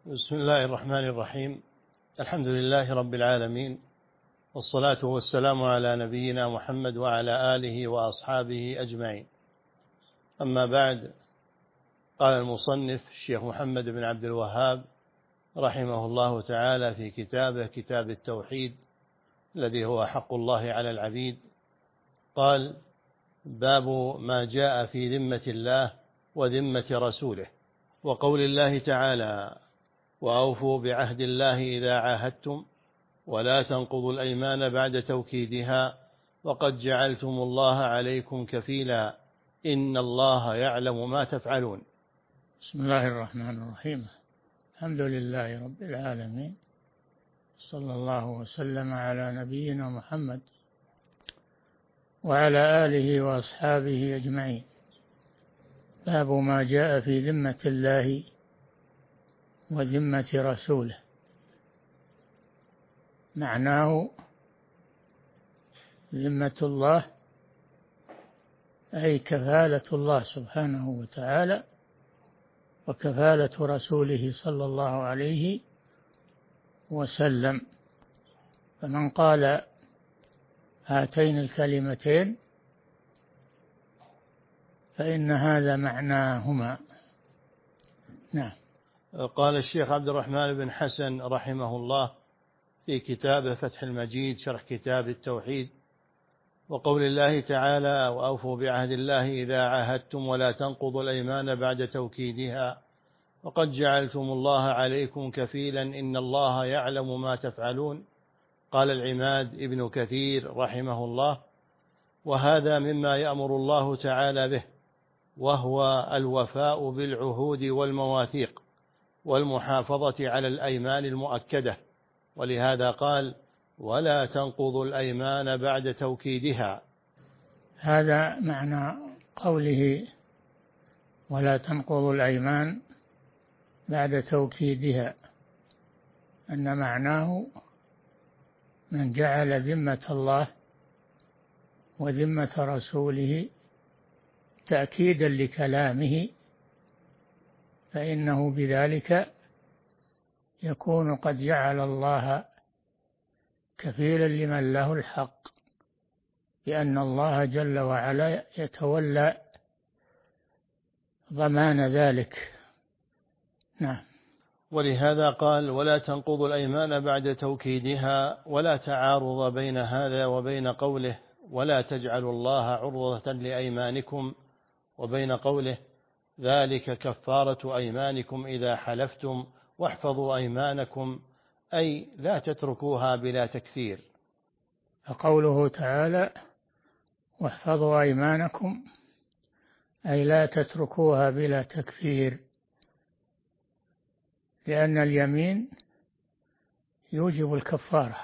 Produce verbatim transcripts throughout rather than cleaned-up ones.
بسم الله الرحمن الرحيم. الحمد لله رب العالمين، والصلاة والسلام على نبينا محمد وعلى آله وأصحابه أجمعين. أما بعد، قال المصنف الشيخ محمد بن عبد الوهاب رحمه الله تعالى في كتابه كتاب التوحيد الذي هو حق الله على العبيد، قال: باب ما جاء في ذمة الله وذمة رسوله، وقول الله تعالى: وأوفوا بعهد الله إذا عاهدتم ولا تنقضوا الأيمان بعد توكيدها وقد جعلتم الله عليكم كفيلا إن الله يعلم ما تفعلون. بسم الله الرحمن الرحيم. الحمد لله رب العالمين، صلى الله وسلم على نبينا محمد وعلى آله وأصحابه أجمعين. باب ما جاء في ذمة الله وذمة رسوله. معناه ذمة الله أي كفالة الله سبحانه وتعالى وكفالة رسوله صلى الله عليه وسلم. فمن قال هاتين الكلمتين فإن هذا معناهما. نعم. قال الشيخ عبد الرحمن بن حسن رحمه الله في كتابه فتح المجيد شرح كتاب التوحيد: وقول الله تعالى: وأوفوا بعهد الله إذا عاهدتم ولا تنقضوا الأيمان بعد توكيدها وقد جعلتم الله عليكم كفيلا إن الله يعلم ما تفعلون. قال العماد ابن كثير رحمه الله: وهذا مما يأمر الله تعالى به، وهو الوفاء بالعهود والمواثيق والمحافظة على الأيمان المؤكدة، ولهذا قال: ولا تنقضوا الأيمان بعد توكيدها. هذا معنى قوله ولا تنقضوا الأيمان بعد توكيدها، أن معناه من جعل ذمة الله وذمة رسوله تأكيدا لكلامه فإنه بذلك يكون قد جعل الله كفيلا لمن له الحق، لأن الله جل وعلا يتولى ضمان ذلك. نعم. ولهذا قال: ولا تنقضوا الأيمان بعد توكيدها، ولا تعارض بين هذا وبين قوله: ولا تجعلوا الله عرضة لأيمانكم، وبين قوله: ذلك كفارة أيمانكم إذا حلفتم واحفظوا أيمانكم، أي لا تتركوها بلا تكفير. فقوله تعالى: واحفظوا أيمانكم، أي لا تتركوها بلا تكفير، لأن اليمين يوجب الكفارة،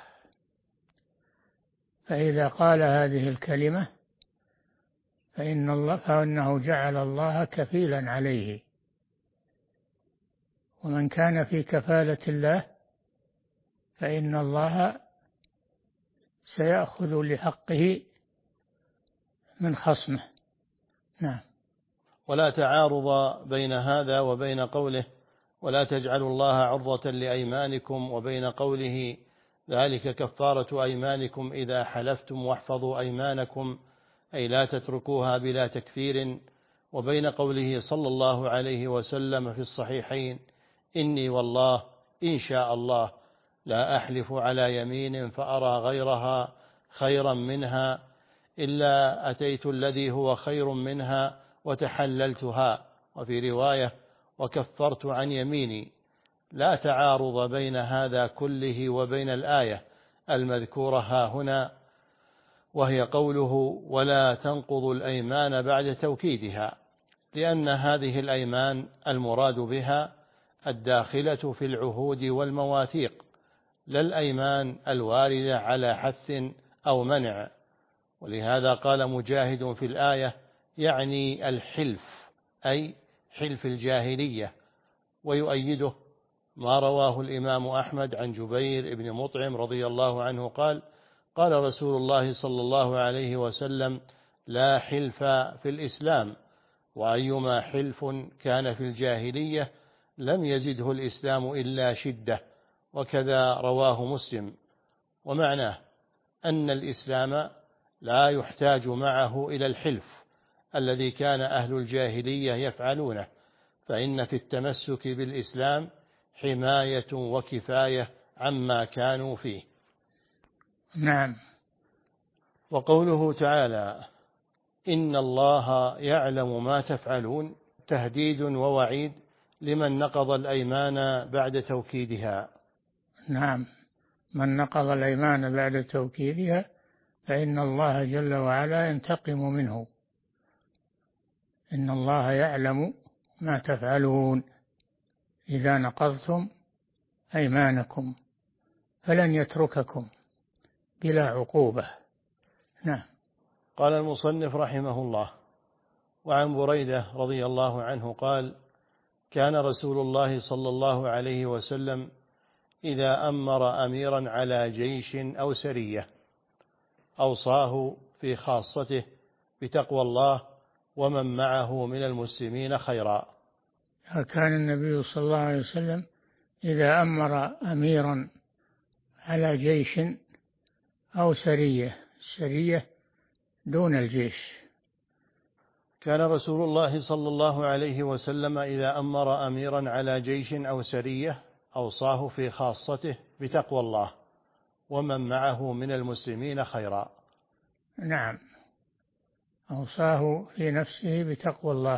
فإذا قال هذه الكلمة فإن الله فإنه جعل الله كفيلا عليه، ومن كان في كفالة الله فإن الله سيأخذ لحقه من خصمه. نعم. ولا تعارض بين هذا وبين قوله: ولا تجعلوا الله عرضة لأيمانكم، وبين قوله: ذلك كفارة أيمانكم إذا حلفتم واحفظوا أيمانكم، أي لا تتركوها بلا تكفير، وبين قوله صلى الله عليه وسلم في الصحيحين: إني والله إن شاء الله لا أحلف على يمين فأرى غيرها خيرا منها إلا أتيت الذي هو خير منها وتحللتها، وفي رواية: وكفرت عن يميني. لا تعارض بين هذا كله وبين الآية المذكورة ها هنا، وهي قوله: ولا تنقضوا الأيمان بعد توكيدها، لأن هذه الأيمان المراد بها الداخلة في العهود والمواثيق، لا الأيمان الواردة على حث أو منع. ولهذا قال مجاهد في الآية: يعني الحلف، أي حلف الجاهلية. ويؤيده ما رواه الإمام أحمد عن جبير بن مطعم رضي الله عنه قال: قال رسول الله صلى الله عليه وسلم: لا حلف في الإسلام، وأيما حلف كان في الجاهلية لم يزده الإسلام إلا شدة، وكذا رواه مسلم. ومعناه أن الإسلام لا يحتاج معه إلى الحلف الذي كان أهل الجاهلية يفعلونه، فإن في التمسك بالإسلام حماية وكفاية عما كانوا فيه. نعم. وقوله تعالى: إن الله يعلم ما تفعلون، تهديد ووعيد لمن نقض الأيمان بعد توكيدها. نعم، من نقض الأيمان بعد توكيدها فإن الله جل وعلا ينتقم منه. إن الله يعلم ما تفعلون إذا نقضتم أيمانكم فلن يترككم بلا عقوبة. نعم. قال المصنف رحمه الله: وعن بريدة رضي الله عنه قال: كان رسول الله صلى الله عليه وسلم إذا أمر أميرا على جيش أو سرية أوصاه في خاصته بتقوى الله ومن معه من المسلمين خيرا. كان النبي صلى الله عليه وسلم إذا أمر أميرا على جيش أو سرية، السرية دون الجيش. كان رسول الله صلى الله عليه وسلم إذا أمر أميرا على جيش أو سرية أوصاه في خاصته بتقوى الله ومن معه من المسلمين خيرا. نعم، أوصاه في نفسه بتقوى الله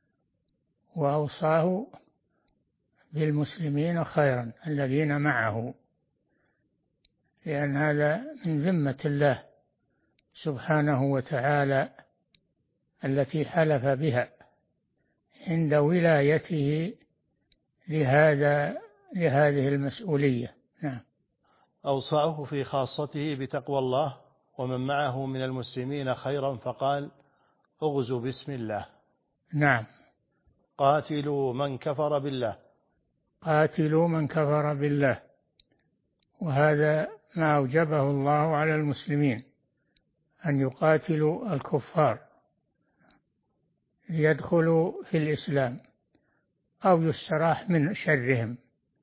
وأوصاه بالمسلمين خيرا الذين معه، لأن هذا من ذمة الله سبحانه وتعالى التي حلف بها عند ولايته لهذا لهذه المسؤولية. نعم. أوصاه في خاصته بتقوى الله ومن معه من المسلمين خيرا، فقال: اغزوا بسم الله. نعم. قاتلوا من كفر بالله. قاتلوا من كفر بالله، وهذا ما أوجبه الله على المسلمين أن يقاتلوا الكفار ليدخلوا في الإسلام أو يستراح من شرهم.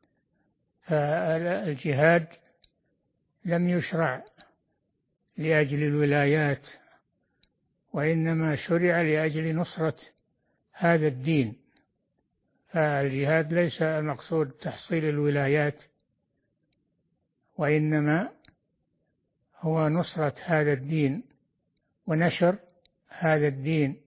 فالجهاد لم يشرع لأجل الولايات، وإنما شرع لأجل نصرة هذا الدين. فالجهاد ليس المقصود تحصيل الولايات، وإنما هو نصرة هذا الدين ونشر هذا الدين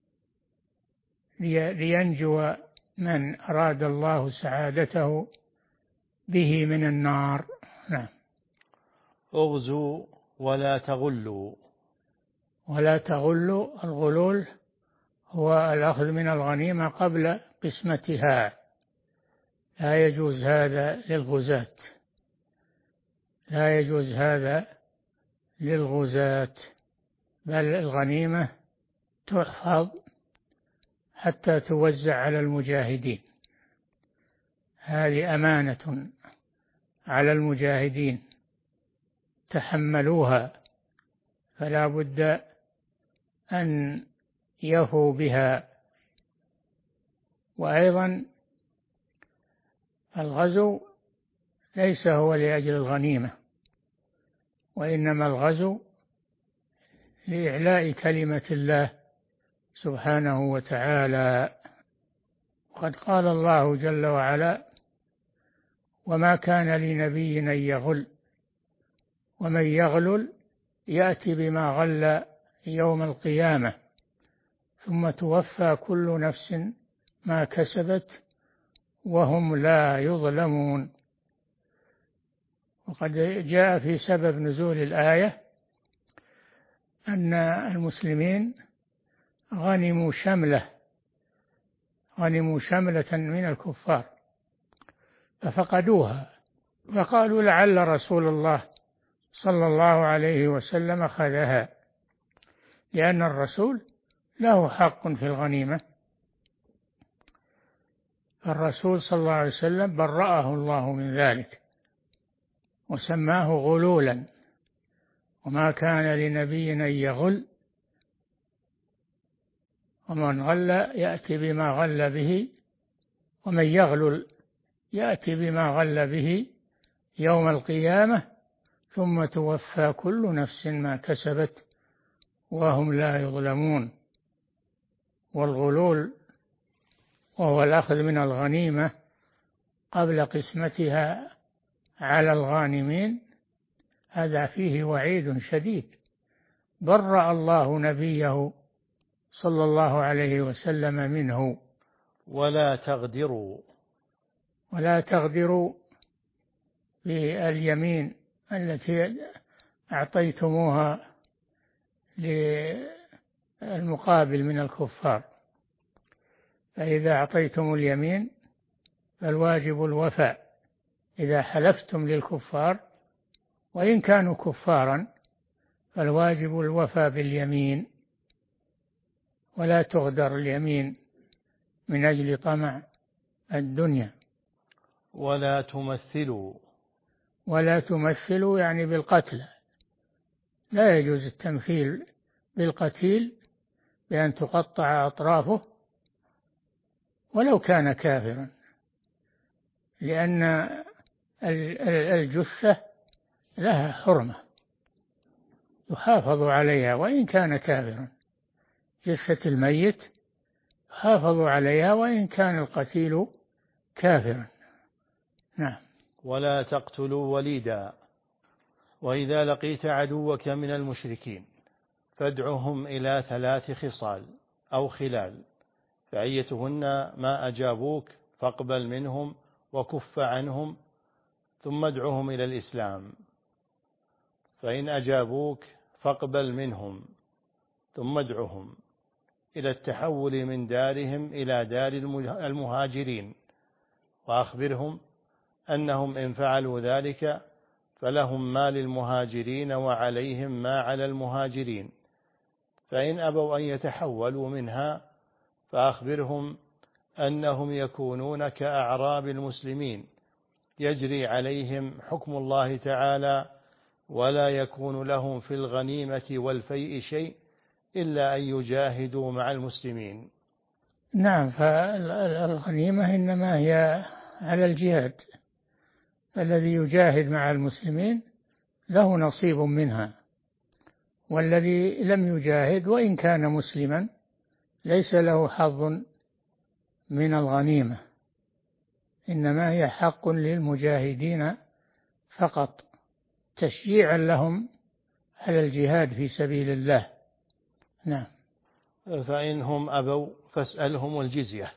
لينجو من أراد الله سعادته به من النار. نعم. اغزوا ولا تغلوا. ولا تغلوا، الغلول هو الأخذ من الغنيمة قبل قسمتها، لا يجوز هذا للغزاة، لا يجوز هذا للغزاة، بل الغنيمة تحفظ حتى توزع على المجاهدين. هذه أمانة على المجاهدين تحملوها، فلا بد أن يفوا بها. وأيضا الغزو ليس هو لأجل الغنيمة، وإنما الغزو لإعلاء كلمة الله سبحانه وتعالى. وقد قال الله جل وعلا: وما كان لنبي أن يغل ومن يغلل يأتي بما غل يوم القيامة ثم توفى كل نفس ما كسبت وهم لا يظلمون. وقد جاء في سبب نزول الآية أن المسلمين غنموا شملة غنموا شملة من الكفار ففقدوها، فقالوا لعل رسول الله صلى الله عليه وسلم أخذها، لأن الرسول له حق في الغنيمة. الرسول صلى الله عليه وسلم برأه الله من ذلك وسماه غلولا. وما كان لنبي أن يغل ومن غل يأتي بما غل به ومن يغلل يأتي بما غل به يوم القيامة ثم توفى كل نفس ما كسبت وهم لا يظلمون. والغلول وهو الأخذ من الغنيمة قبل قسمتها على الغانمين، هذا فيه وعيد شديد. برأ الله نبيه صلى الله عليه وسلم منه. ولا تغدروا ولا تغدروا باليمين التي أعطيتموها للمقابل من الكفار. فإذا أعطيتم اليمين فالواجب الوفاء إذا حلفتم للكفار، وإن كانوا كفارا فالواجب الوفاء باليمين، ولا تغدر اليمين من أجل طمع الدنيا. ولا تمثلوا ولا تمثلوا يعني بالقتل، لا يجوز التمثيل بالقتيل بأن تقطع أطرافه ولو كان كافرا، لأن الجثة لها حرمة يحافظ عليها وإن كان كافرا. جثة الميت يحافظ عليها وإن كان القتيل كافرا. نعم. ولا تقتلوا وليدا. وإذا لقيت عدوك من المشركين فادعهم إلى ثلاث خصال أو خلال، فأيتهن ما أجابوك فاقبل منهم وكف عنهم، ثم ادعهم إلى الإسلام. فإن أجابوك فاقبل منهم ثم ادعهم إلى التحول من دارهم إلى دار المهاجرين، وأخبرهم أنهم إن فعلوا ذلك فلهم ما للمهاجرين وعليهم ما على المهاجرين. فإن أبوا أن يتحولوا منها فأخبرهم أنهم يكونون كأعراب المسلمين يجري عليهم حكم الله تعالى، ولا يكون لهم في الغنيمة والفيء شيء إلا أن يجاهدوا مع المسلمين. نعم. فالغنيمة إنما هي على الجهاد، الذي يجاهد مع المسلمين له نصيب منها، والذي لم يجاهد وإن كان مسلما ليس له حظ من الغنيمة، إنما هي حق للمجاهدين فقط، تشجيعا لهم على الجهاد في سبيل الله. نعم. فإنهم أبوا فاسألهم الجزية،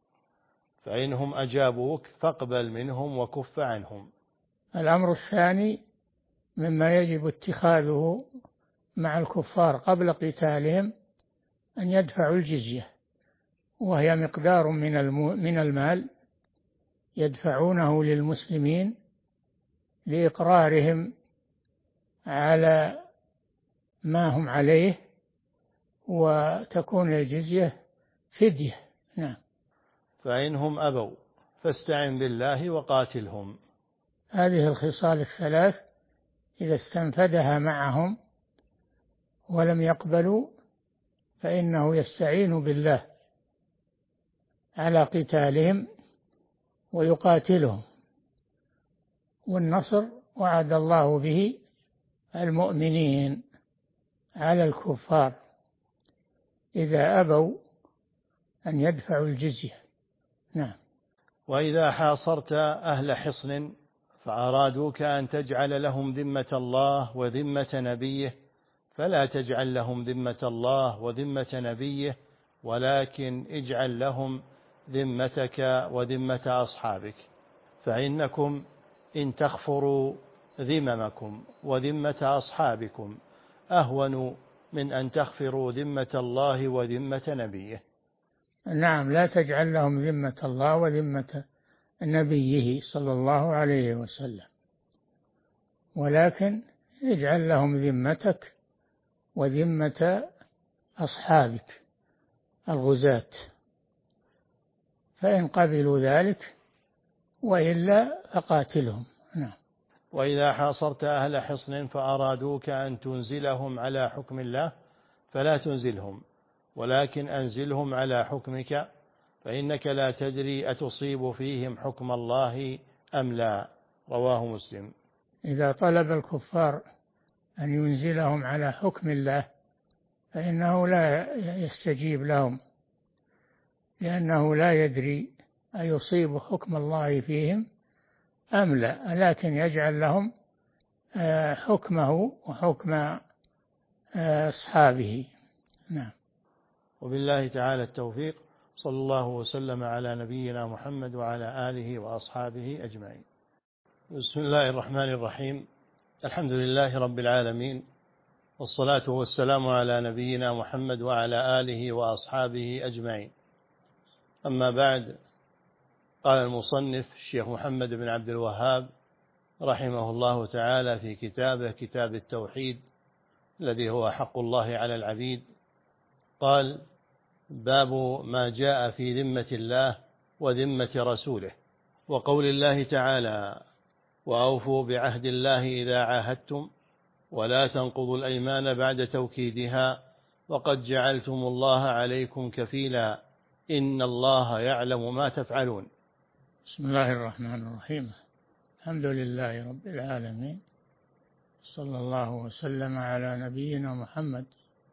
فإنهم أجابوك فاقبل منهم وكف عنهم. الأمر الثاني مما يجب اتخاذه مع الكفار قبل قتالهم أن يدفعوا الجزية، وهي مقدار من من المال يدفعونه للمسلمين لإقرارهم على ما هم عليه، وتكون الجزية فدية. نعم. فإنهم أبوا فاستعن بالله وقاتلهم. هذه الخصال الثلاث إذا استنفدها معهم ولم يقبلوا فإنه يستعين بالله على قتالهم ويقاتلهم، والنصر وعد الله به المؤمنين على الكفار إذا أبوا أن يدفعوا الجزية. نعم. وإذا حاصرت أهل حصن فأرادوك أن تجعل لهم ذمة الله وذمة نبيه فلا تجعل لهم ذمة الله وذمة نبيه، ولكن اجعل لهم ذمتك وذمة أصحابك. فإنكم إن تخفروا ذممكم وذمة أصحابكم أهون من أن تخفروا ذمة الله وذمة نبيه. نعم. لا تجعل لهم ذمة الله وذمة نبيه صلى الله عليه وسلم، ولكن اجعل لهم ذمتك وذمة أصحابك الغزاة، فإن قبلوا ذلك وإلا فقاتلهم. نعم. وإذا حاصرت أهل حصن فأرادوك أن تنزلهم على حكم الله فلا تنزلهم، ولكن أنزلهم على حكمك، فإنك لا تدري أتصيب فيهم حكم الله أم لا. رواه مسلم. إذا طلب الكفار أن ينزلهم على حكم الله فإنه لا يستجيب لهم، لأنه لا يدري أيصيب حكم الله فيهم أم لا، لكن يجعل لهم حكمه وحكم أصحابه. نعم. وبالله تعالى التوفيق، صلى الله وسلم على نبينا محمد وعلى آله وأصحابه أجمعين. بسم الله الرحمن الرحيم. الحمد لله رب العالمين، والصلاة والسلام على نبينا محمد وعلى آله وأصحابه أجمعين. أما بعد، قال المصنف الشيخ محمد بن عبد الوهاب رحمه الله تعالى في كتابه كتاب التوحيد الذي هو حق الله على العبيد، قال: باب ما جاء في ذمة الله وذمة رسوله، وقول الله تعالى: وأوفوا بعهد الله إذا عاهدتم ولا تنقضوا الأيمان بعد توكيدها وقد جعلتم الله عليكم كفيلا إن الله يعلم ما تفعلون. بسم الله الرحمن الرحيم. الحمد لله رب العالمين، صلى الله وسلم على نبينا محمد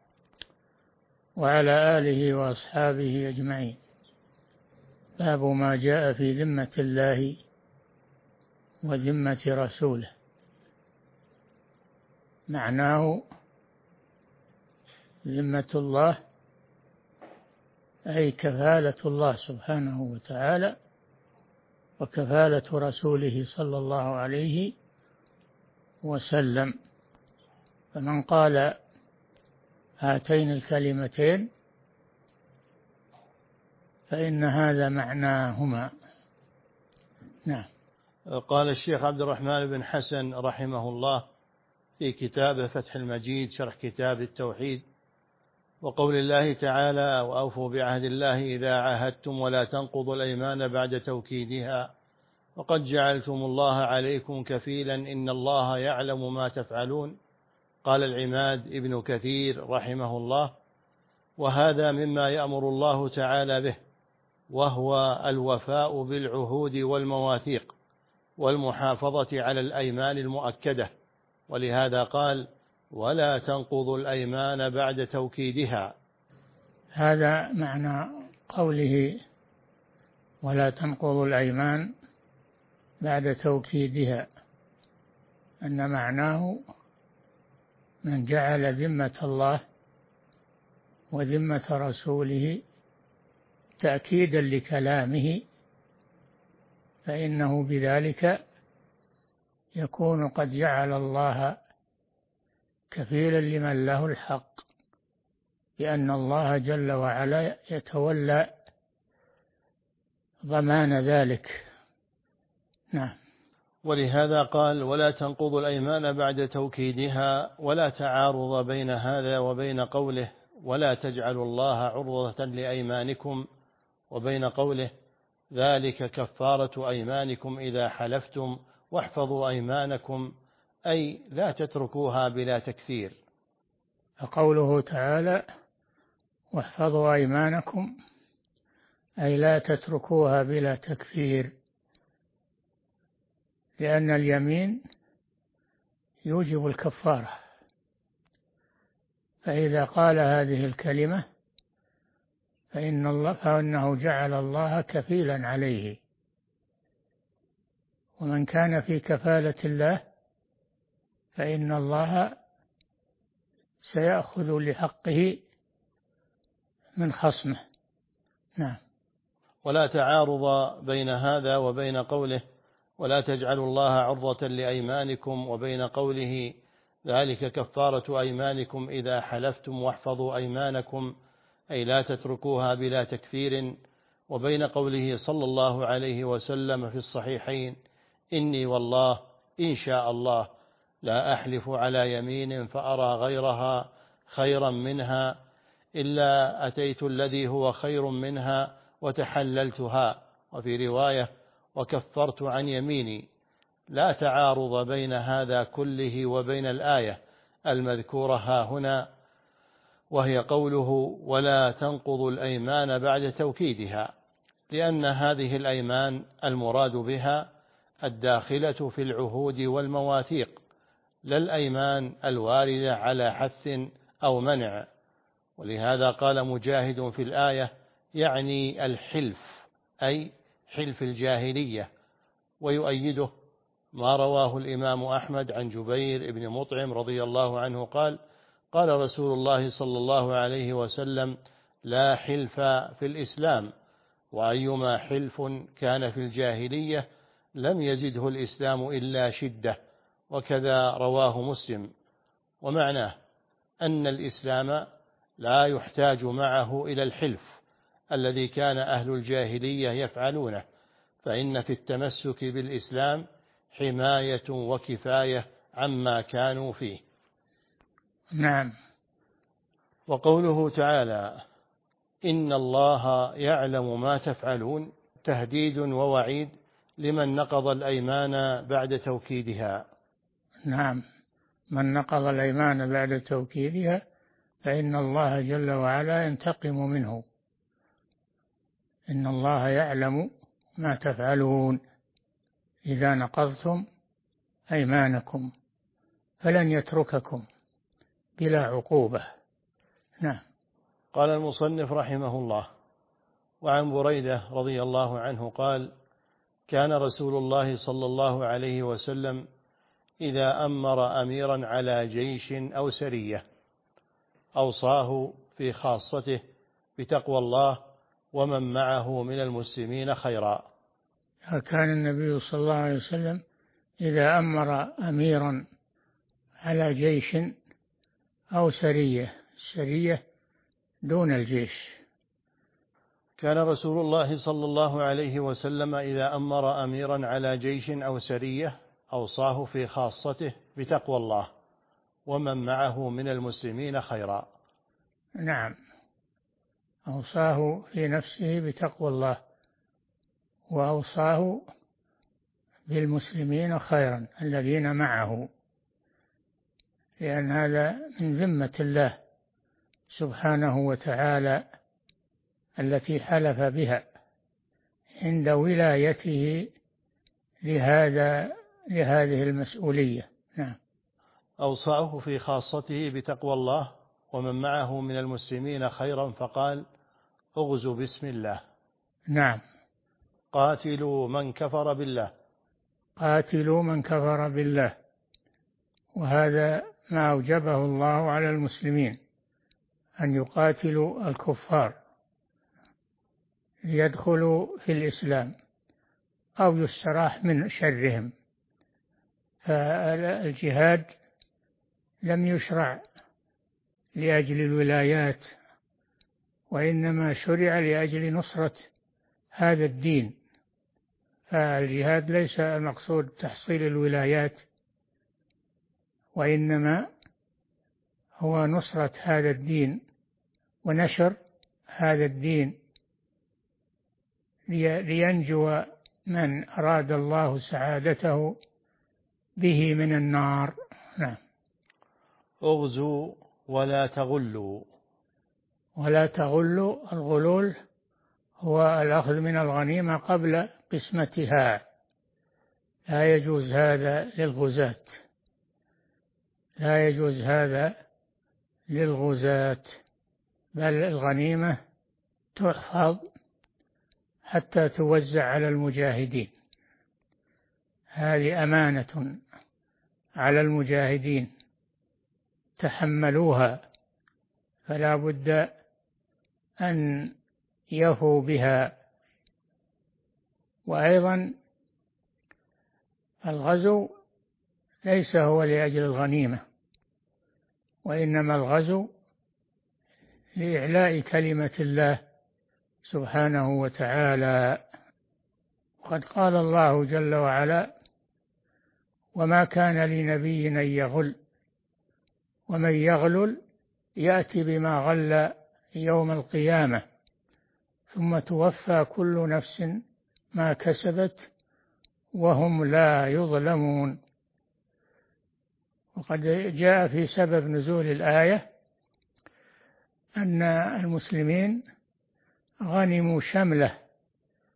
وعلى آله وأصحابه أجمعين. باب ما جاء في ذمة الله وذمة رسوله. معناه ذمة الله أي كفالة الله سبحانه وتعالى وكفالة رسوله صلى الله عليه وسلم. فمن قال هاتين الكلمتين فإن هذا معناهما. نعم. قال الشيخ عبد الرحمن بن حسن رحمه الله في كتابه فتح المجيد شرح كتاب التوحيد: وقول الله تعالى: وأوفوا بعهد الله إذا عاهدتم ولا تنقضوا الأيمان بعد توكيدها وقد جعلتم الله عليكم كفيلا إن الله يعلم ما تفعلون. قال العماد ابن كثير رحمه الله: وهذا مما يأمر الله تعالى به، وهو الوفاء بالعهود والمواثيق والمحافظة على الأيمان المؤكدة، ولهذا قال: ولا تنقضوا الأيمان بعد توكيدها. هذا معنى قوله ولا تنقضوا الأيمان بعد توكيدها، أن معناه من جعل ذمة الله وذمة رسوله تأكيدا لكلامه فإنه بذلك يكون قد جعل الله كفيلا لمن له الحق، لأن الله جل وعلا يتولى ضمان ذلك. نعم. ولهذا قال: ولا تنقضوا الأيمان بعد توكيدها، ولا تعارض بين هذا وبين قوله: ولا تجعلوا الله عرضة لأيمانكم، وبين قوله: ذلك كفارة أيمانكم إذا حلفتم واحفظوا أيمانكم، أي لا تتركوها بلا تكفير. فقوله تعالى: واحفظوا أيمانكم، أي لا تتركوها بلا تكفير، لأن اليمين يوجب الكفارة، فإذا قال هذه الكلمة فإن الله فإنه جعل الله كفيلا عليه، ومن كان في كفالة الله فإن الله سيأخذ لحقه من خصمه. نعم. ولا تعارض بين هذا وبين قوله: ولا تجعلوا الله عرضة لأيمانكم، وبين قوله: ذلك كفارة أيمانكم إذا حلفتم واحفظوا أيمانكم، أي لا تتركوها بلا تكفير، وبين قوله صلى الله عليه وسلم في الصحيحين: إني والله إن شاء الله لا أحلف على يمين فأرى غيرها خيرا منها إلا أتيت الذي هو خير منها وتحللتها، وفي رواية: وكفرت عن يميني. لا تعارض بين هذا كله وبين الآية المذكورة ها هنا، وهي قوله: ولا تنقضوا الأيمان بعد توكيدها، لأن هذه الأيمان المراد بها الداخلة في العهود والمواثيق، لا الأيمان الواردة على حث أو منع. ولهذا قال مجاهد في الآية يعني الحلف، أي حلف الجاهلية. ويؤيده ما رواه الإمام أحمد عن جبير بن مطعم رضي الله عنه قال: قال رسول الله صلى الله عليه وسلم: لا حلف في الإسلام، وأيما حلف كان في الجاهلية لم يزده الإسلام إلا شدة. وكذا رواه مسلم. ومعناه أن الإسلام لا يحتاج معه إلى الحلف الذي كان أهل الجاهلية يفعلونه، فإن في التمسك بالإسلام حماية وكفاية عما كانوا فيه. نعم. وقوله تعالى: إن الله يعلم ما تفعلون، تهديد ووعيد لمن نقض الأيمان بعد توكيدها. نعم، من نقض الأيمان بعد توكيدها فإن الله جل وعلا ينتقم منه. إن الله يعلم ما تفعلون إذا نقضتم أيمانكم فلن يترككم بلا عقوبة. نعم. قال المصنف رحمه الله: وعن بريدة رضي الله عنه قال: كان رسول الله صلى الله عليه وسلم إذا أمر أميرا على جيش أو سرية أوصاه في خاصته بتقوى الله ومن معه من المسلمين خيرا. كان النبي صلى الله عليه وسلم إذا أمر أميرا على جيش أو سرية، السرية دون الجيش. كان رسول الله صلى الله عليه وسلم إذا أمر أميرا على جيش أو سرية أوصاه في خاصته بتقوى الله ومن معه من المسلمين خيرا. نعم، أوصاه في نفسه بتقوى الله وأوصاه بالمسلمين خيرا الذين معه، لأن هذا من ذمة الله سبحانه وتعالى التي حلف بها عند ولايته لهذا لهذه المسؤولية. نعم. أوصاه في خاصته بتقوى الله ومن معه من المسلمين خيرا، فقال: اغزوا بسم الله. نعم. قاتلوا من كفر بالله. قاتلوا من كفر بالله، وهذا ما أوجبه الله على المسلمين أن يقاتلوا الكفار ليدخلوا في الإسلام أو يستراح من شرهم. فالجهاد لم يشرع لأجل الولايات، وإنما شرع لأجل نصرة هذا الدين. فالجهاد ليس المقصود تحصيل الولايات، وإنما هو نصرة هذا الدين ونشر هذا الدين لينجو من أراد الله سعادته به من النار. نعم. اغزوا ولا تغلوا. ولا تغلوا، الغلول هو الأخذ من الغنيمة قبل قسمتها، لا يجوز هذا للغزاة، لا يجوز هذا للغزاة، بل الغنيمة تحفظ حتى توزع على المجاهدين. هذه أمانة على المجاهدين تحملوها، فلا بد أن يفوا بها. وأيضا الغزو ليس هو لأجل الغنيمة، وإنما الغزو لإعلاء كلمة الله سبحانه وتعالى. وقد قال الله جل وعلا: وما كان لنبي أن يغل ومن يغلل يأتي بما غل يوم القيامة ثم توفى كل نفس ما كسبت وهم لا يظلمون. وقد جاء في سبب نزول الآية أن المسلمين غنموا شملة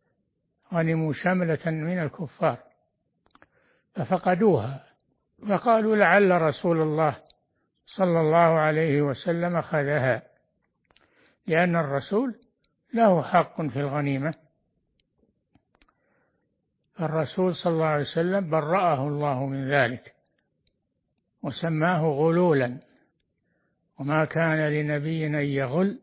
غنموا شملة من الكفار ففقدوها، فقالوا لعل رسول الله صلى الله عليه وسلم أخذها، لأن الرسول له حق في الغنيمة. فالرسول صلى الله عليه وسلم برأه الله من ذلك وسماه غلولا، وما كان لنبي أن يغل،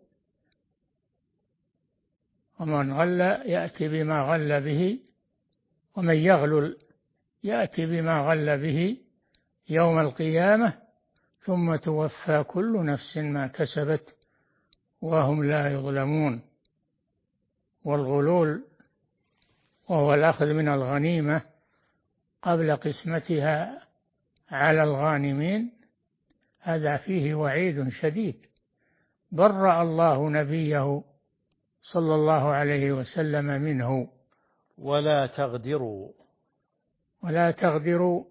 ومن غل يأتي بما غل به، ومن يغلل يأتي بما غل به يوم القيامة ثم توفى كل نفس ما كسبت وهم لا يظلمون. والغلول وهو الأخذ من الغنيمة قبل قسمتها على الغانمين، هذا فيه وعيد شديد. برأ الله نبيه صلى الله عليه وسلم منه. ولا تغدروا ولا تغدروا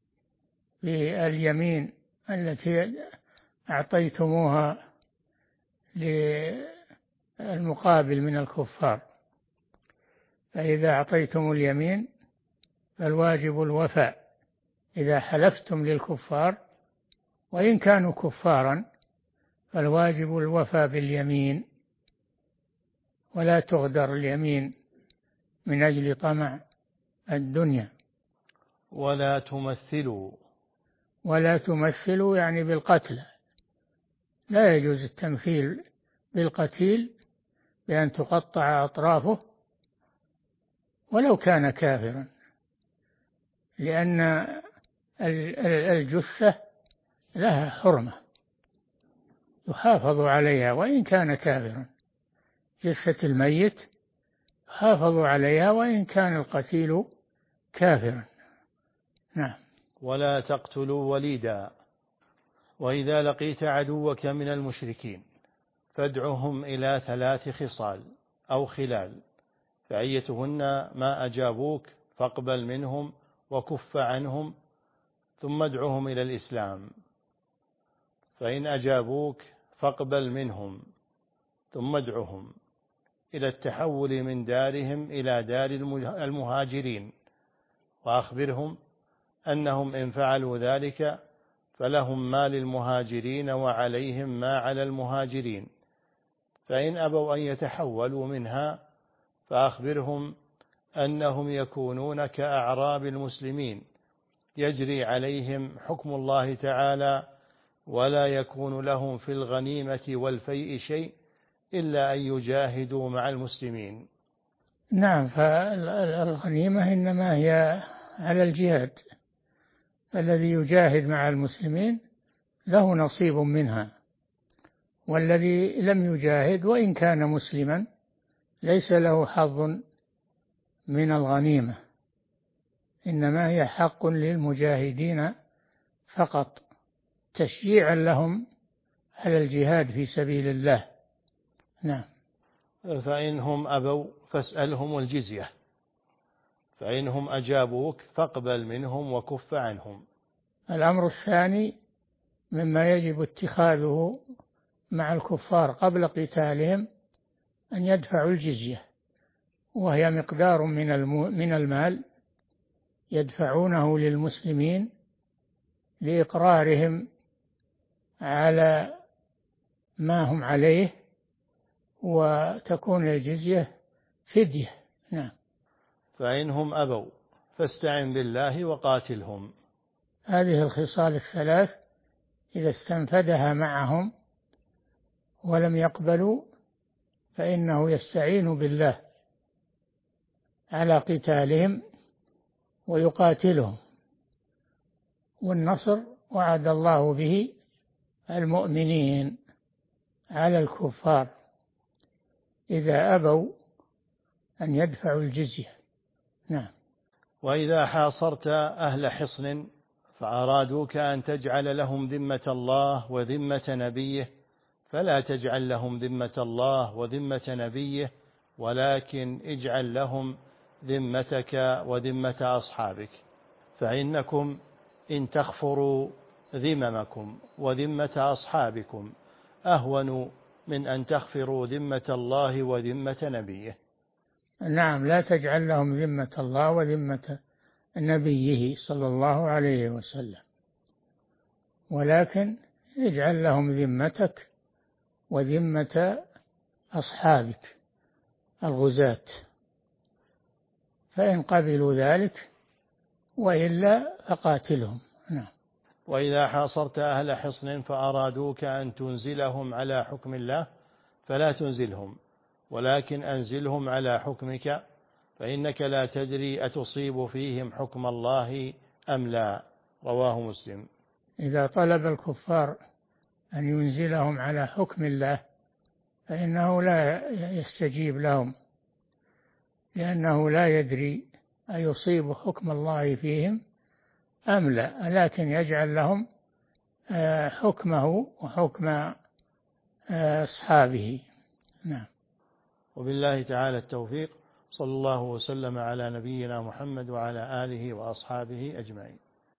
باليمين التي أعطيتموها للمقابل من الكفار، فإذا أعطيتم اليمين فالواجب الوفاء إذا حلفتم للكفار، وإن كانوا كفارا فالواجب الوفاء باليمين، ولا تغدر اليمين من أجل طمع الدنيا. ولا تمثلوا ولا تمثلوا يعني بالقتل، لا يجوز التمثيل بالقتيل بأن تقطع أطرافه ولو كان كافرا، لأن الجثة لها حرمة يحافظ عليها وإن كان كافرا، جثة الميت يحافظ عليها وإن كان القتيل كافرا. نعم. ولا تقتلوا وليدا، وإذا لقيت عدوك من المشركين فادعهم إلى ثلاث خصال أو خلال، فأيتهن ما أجابوك فاقبل منهم وكف عنهم، ثم ادعهم إلى الإسلام، فإن أجابوك فاقبل منهم ثم ادعهم إلى التحول من دارهم إلى دار المهاجرين، وأخبرهم أنهم إن فعلوا ذلك فلهم ما للمهاجرين وعليهم ما على المهاجرين، فإن أبوا أن يتحولوا منها فأخبرهم أنهم يكونون كأعراب المسلمين يجري عليهم حكم الله تعالى، ولا يكون لهم في الغنيمة والفيء شيء إلا أن يجاهدوا مع المسلمين. نعم. فالغنيمة إنما هي على الجهاد، الذي يجاهد مع المسلمين له نصيب منها، والذي لم يجاهد وإن كان مسلما ليس له حظ من الغنيمة، إنما هي حق للمجاهدين فقط، تشجيعا لهم على الجهاد في سبيل الله. نعم. فإنهم أبوا فاسألهم الجزية، فإنهم أجابوك فاقبل منهم وكف عنهم. الأمر الثاني مما يجب اتخاذه مع الكفار قبل قتالهم أن يدفعوا الجزية، وهي مقدار من من المال يدفعونه للمسلمين لإقرارهم على ما هم عليه، وتكون الجزية فدية. نعم. فإنهم أبوا فاستعن بالله وقاتلهم. هذه الخصال الثلاث إذا استنفدها معهم ولم يقبلوا فإنه يستعين بالله على قتالهم ويقاتلهم، والنصر وعد الله به المؤمنين على الكفار إذا أبوا أن يدفعوا الجزية. نعم. وإذا حاصرت أهل حصن فأرادوك أن تجعل لهم ذمة الله وذمة نبيه، فلا تجعل لهم ذمة الله وذمة نبيه، ولكن اجعل لهم ذمتك وذمة أصحابك، فإنكم إن تخفروا ذممكم وذمة أصحابكم أهون من أن تخفروا ذمة الله وذمة نبيه. نعم، لا تجعل لهم ذمة الله وذمة نبيه صلى الله عليه وسلم، ولكن اجعل لهم ذمتك وذمة أصحابك الغزاة، فإن قبلوا ذلك وإلا فقاتلهم. نعم. وإذا حاصرت أهل حصن فأرادوك أن تنزلهم على حكم الله فلا تنزلهم، ولكن أنزلهم على حكمك، فإنك لا تدري أتصيب فيهم حكم الله أم لا. رواه مسلم. إذا طلب الكفار أن ينزلهم على حكم الله فإنه لا يستجيب لهم، لأنه لا يدري أيصيب حكم الله فيهم أم لا، لكن يجعل لهم حكمه وحكم أصحابه. نعم. وبالله تعالى التوفيق، صلى الله وسلم على نبينا محمد وعلى آله وأصحابه أجمعين.